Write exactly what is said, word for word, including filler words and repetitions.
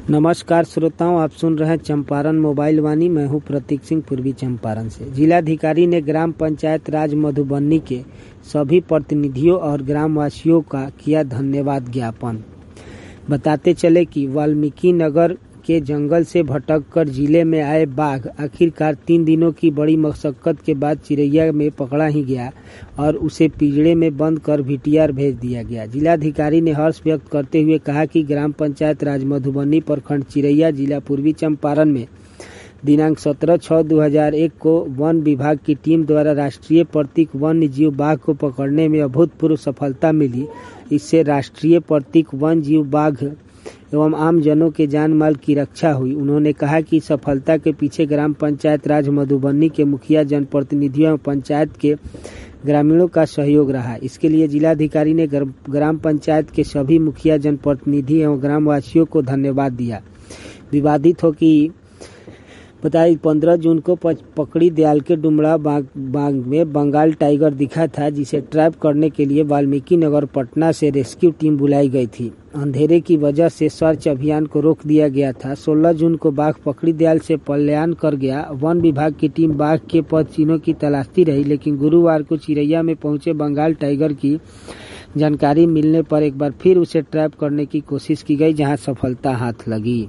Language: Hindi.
नमस्कार श्रोताओं, आप सुन रहे हैं चंपारण मोबाइल वाणी। मैं हूं प्रतीक सिंह, पूर्वी चंपारण से। जिलाधिकारी ने ग्राम पंचायत राज मधुबनी के सभी प्रतिनिधियों और ग्रामवासियों का किया धन्यवाद ज्ञापन। बताते चले कि वाल्मीकि नगर के जंगल से भटककर जिले में आए बाघ आखिरकार तीन दिनों की बड़ी मशक्कत के बाद चिरैया में पकड़ा ही गया और उसे पिंजड़े में बंद कर वीटीआर भेज दिया गया। जिलाधिकारी ने हर्ष व्यक्त करते हुए कहा कि ग्राम पंचायत राज मधुबनी प्रखंड चिरैया जिला पूर्वी चंपारण में दिनांक सत्रह छह दो हजार एक को वन विभाग की टीम द्वारा राष्ट्रीय प्रतीक वन्य जीव बाघ को पकड़ने में अभूतपूर्व सफलता मिली। इससे राष्ट्रीय प्रतीक वन्य जीव बाघ एवं आम जनों के जान माल की रक्षा हुई। उन्होंने कहा कि सफलता के पीछे ग्राम पंचायत राज मधुबनी के मुखिया, जनप्रतिनिधियों एवं पंचायत के ग्रामीणों का सहयोग रहा। इसके लिए जिलाधिकारी ने ग्राम पंचायत के सभी मुखिया, जनप्रतिनिधि एवं ग्रामवासियों को धन्यवाद दिया। विवादित हो कि बताइए पंद्रह जून को पकड़ी दयाल के डुमरा बाग, बाग में बंगाल टाइगर दिखा था, जिसे ट्रैप करने के लिए वाल्मीकि नगर पटना से रेस्क्यू टीम बुलाई गई थी। अंधेरे की वजह से सर्च अभियान को रोक दिया गया था। सोलह जून को बाघ पकड़ी दयाल से पलायन कर गया। वन विभाग की टीम बाघ के पद चिन्हों की तलाशती रही, लेकिन गुरुवार को चिरैया में पहुंचे बंगाल टाइगर की जानकारी मिलने पर एक बार फिर उसे ट्रैप करने की कोशिश की गई, जहां सफलता हाथ लगी।